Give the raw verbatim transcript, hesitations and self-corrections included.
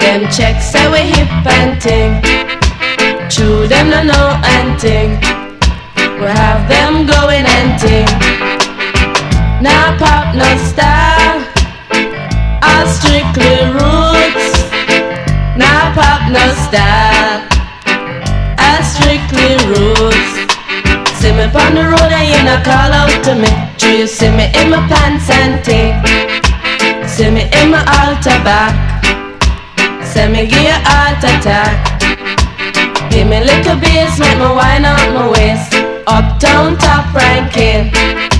Them checks say we hip and ting. True, them no know and ting. We have them going and ting. Now pop no style, all strictly roots. Now pop no style, all strictly roots. See me on the road and you not call out to me. Do you see me in my pants and ting? See me in my altar back. Say me give you heart attack. Give me little bass, make me wind up my waist. Uptown top ranking.